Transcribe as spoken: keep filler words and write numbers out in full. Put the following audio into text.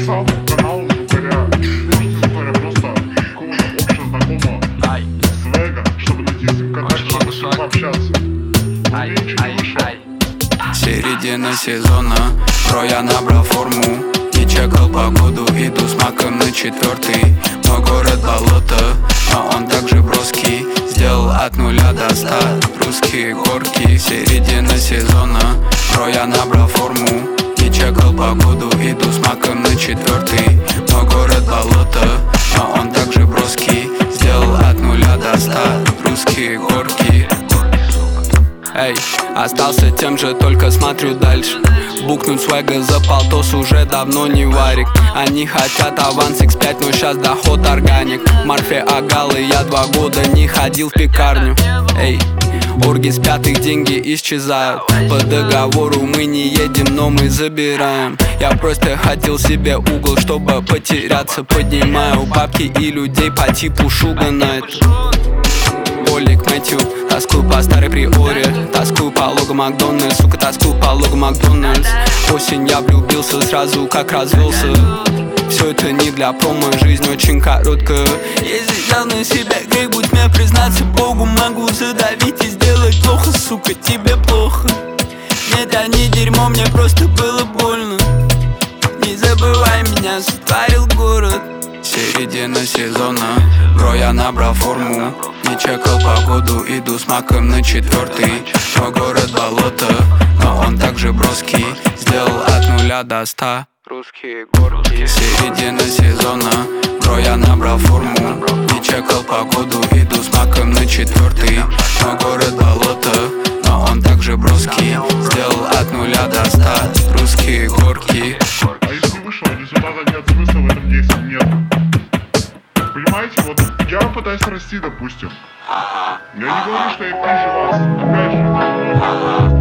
подписал канал Жукаря. Просто Жукаря, просто какого-то общезнакомого свега, чтобы найти с ним контакт, чтобы с ним пообщаться. Но мне ничего не вышло. Середина сезона, бро, я набрал форму. Не чекал погоду, иду с маком на четвертый. Мой город болото, но он также броский. Сделал от нуля до ста русские горки. Середина сезона, бро, я набрал форму. Не чекал погоду, иду с маком на четвертый. Мой город болото, но он также броский. Сделал от нуля до ста русские горки. Эй, остался тем же, только смотрю дальше. Букнуть свега за полтос уже давно не варик. Они хотят аванс икс пять, но щас доход органик. Марфе агалы, я два года не ходил в пекарню. Эй, орги спят, их деньги исчезают. По договору мы не едем, но мы забираем. Я просто хотел себе угол, чтобы потеряться. Поднимаю бабки и людей по типу Шуга Найт. Олик Мэтью, тоскую по старой приоре. Тоскую по логу Макдональдс, сука, тоскую по логу Макдональдс. Осень я влюбился сразу, как развелся. Все это не для промо, жизнь очень короткая. Если взял на себя грех, будь мне признаться Богу. Могу задавить и сделать плохо, сука, тебе плохо. Нет, я не дерьмо, мне просто было больно. Не забывай меня, сотворил город. Середина сезона, бро, я набрал форму. Не чекал погоду, иду с маком на четвертый. Мой город болото, но он также броский. Сделал от нуля до ста русские горки. Середина сезона, бро, я набрал форму. Не чекал погоду, иду с маком на четвертый. Мой город болото, но он также броский. Сделал от нуля до ста русские горки. А если вышел, результата нет, смысла в этом действии нет. Понимаете, вот я пытаюсь расти, допустим. Я не говорю, что я пизжу вас, понимаешь?